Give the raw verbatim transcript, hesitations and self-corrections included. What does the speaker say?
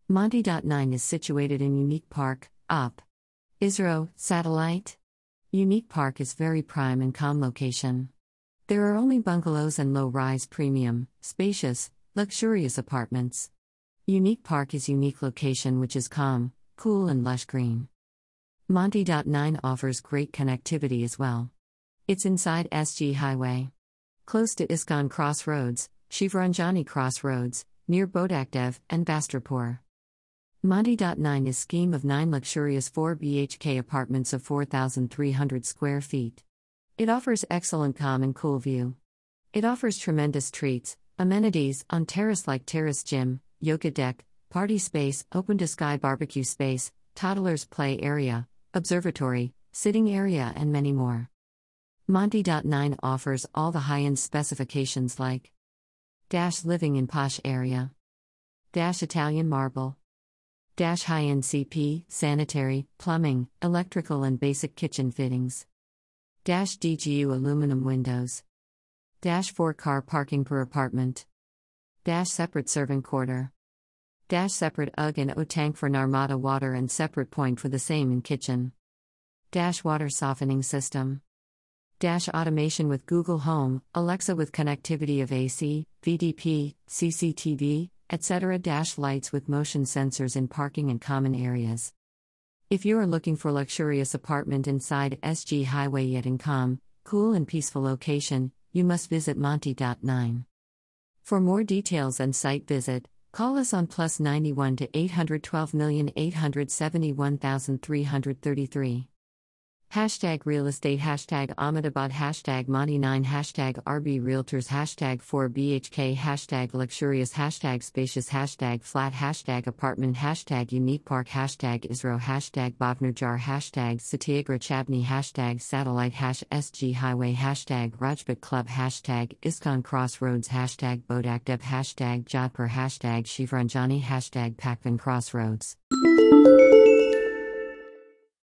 Monty nine is situated in Unique Park, Op. ISRO, Satellite. Unique Park is very prime and calm location. There are only bungalows and low-rise premium, spacious, luxurious apartments. Unique Park is unique location which is calm, cool and lush green. Monty nine offers great connectivity as well. It's inside S G Highway. Close to ISKCON Crossroads, Shivranjani Crossroads, near Bodakdev and Bastrapur. Monty nine is scheme of nine luxurious four B H K apartments of four thousand three hundred square feet. It offers excellent calm and cool view. It offers tremendous treats, amenities on terrace like terrace gym, yoga deck, party space, open to sky barbecue space, toddlers play area, observatory, sitting area and many more. Monty nine offers all the high-end specifications like Dash living in posh area, Dash Italian marble, Dash high-end C P, sanitary, plumbing, electrical and basic kitchen fittings, Dash D G U aluminum windows, Dash four car parking per apartment, Dash separate servant quarter, Dash separate U G and O tank for Narmada water and separate point for the same in kitchen, Dash water softening system, Dash automation with Google Home, Alexa with connectivity of A C, V D P, C C T V, et cetera. Dash lights with motion sensors in parking and common areas. If you are looking for luxurious apartment inside S G Highway yet in calm, cool and peaceful location, you must visit Monty nine. For more details and site visit, call us on plus ninety-one to eight one two eight seven one three three three. Hashtag real estate, hashtag Ahmedabad, hashtag Monty nine, hashtag R B Realtors, hashtag four B H K, hashtag luxurious, hashtag spacious, hashtag flat, hashtag apartment, hashtag Unique Park, hashtag ISRO, hashtag Bhavnagar, hashtag Satyagra Chabni, hashtag Satellite, hash S G Highway, hashtag Rajpat Club, hashtag ISKCON Crossroads, hashtag Bodakdev, hashtag Jodhpur, hashtag Shivranjani, hashtag Pakvan Crossroads.